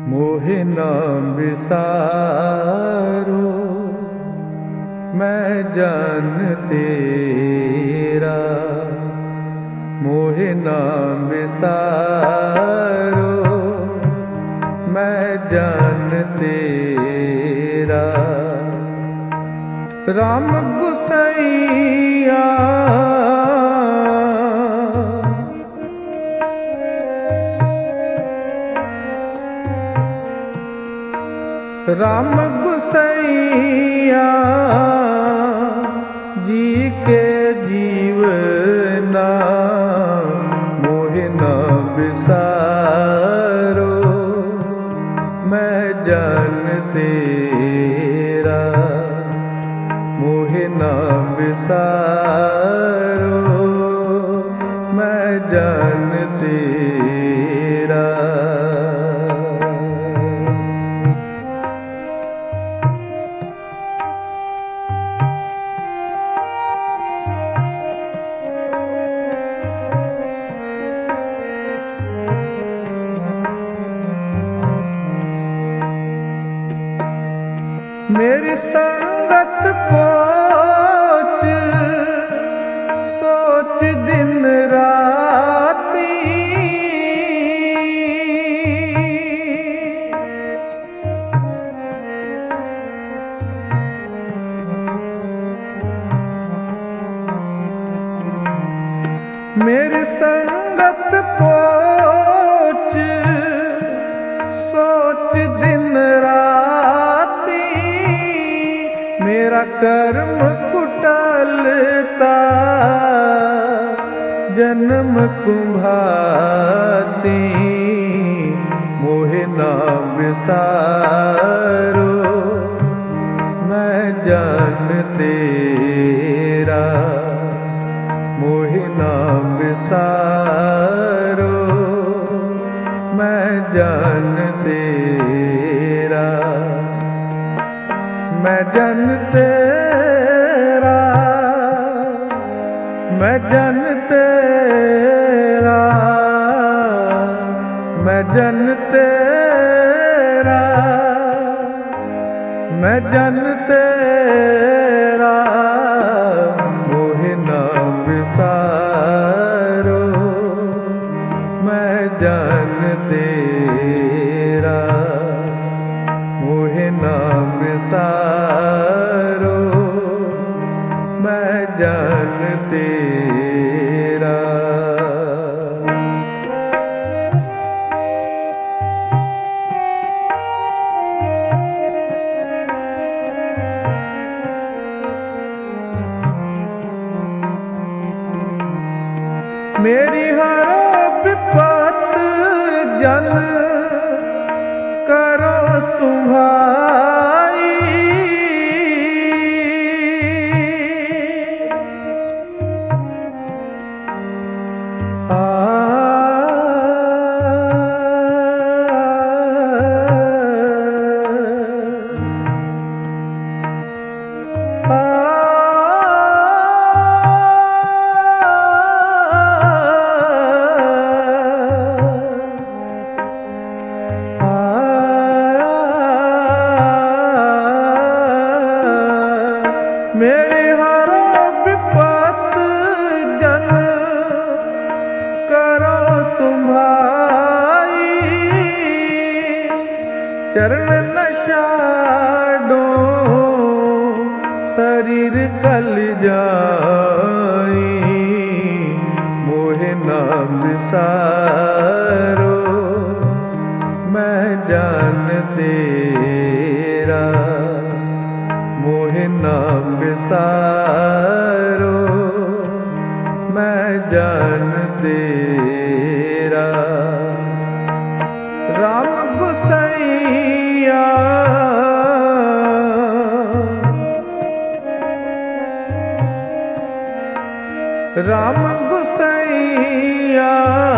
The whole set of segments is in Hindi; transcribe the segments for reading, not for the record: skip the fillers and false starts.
मोहे ना बिसारो मैं जान तेरा, मोहे ना बिसारो मैं जान तेरा। राम गुसैया राम गुसैया जी के जीवना, मोहे ना बिसारो मैं जान तेरा, मोहे ना बिसारो मैं जान तेरा। मेरी संगत पोच सोच दिन राती, मेरी संगत पोच सोच दिन राती, मेरा कर्म कुटलता जन्म कुम्भाती, मोहे ना बिसारो मैं जान तेरा, मोहे ना बिसारो मैं जान तेरा। मैं जन तेरा, मैं जन तेरा, मैं जन तेरा, मैं जन तेरा, मोहे ना बिसारो मैं जान तेरा, मोहे ना बिसारो मैं जान तेरा। मेरी हर विपत जन करो सुभाई, मेरे हर विपत जन करो सुभाई, चरण न छाड़ो शरीर कल जाई, मोहे ना बिसारो मैं जान तेरा, मोहे ना बिसारो मैं जान तेरा। राम गुसैया राम गुसैया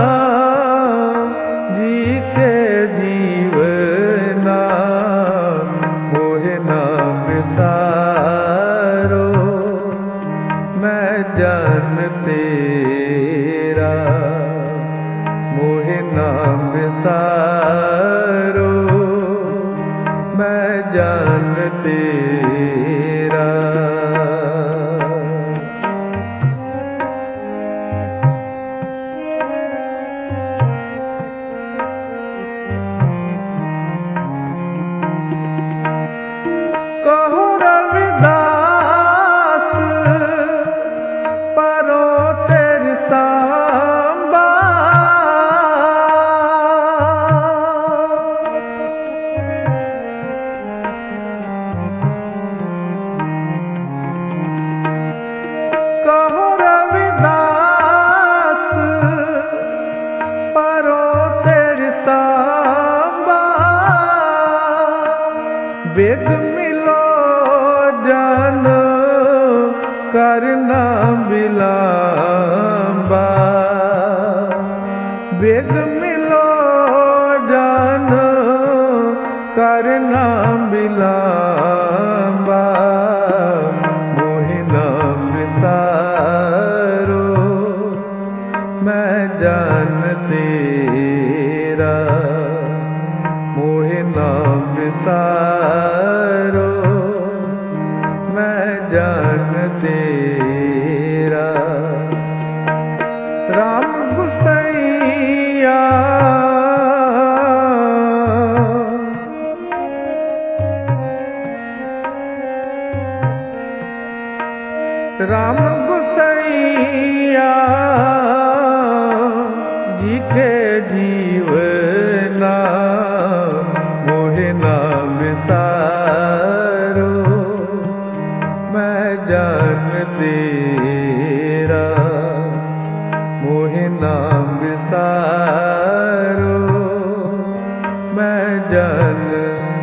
जी के जीवना, मोहे ना बिसारो मैं जान तेरा, मोहे ना बिसारो बेग मिलो जान करना बिलांबा, बेग मिलो जान करना बिलांबा, मोहि नाम विसारो मैं जान तेरा, मोहि नाम विसारो मैं जान तेरा। राम गुसैया राम गुसैया जी के जीवना, मोहि नाम विसारो मैं जान तेरा, मोहि नाम विसारो मैं जान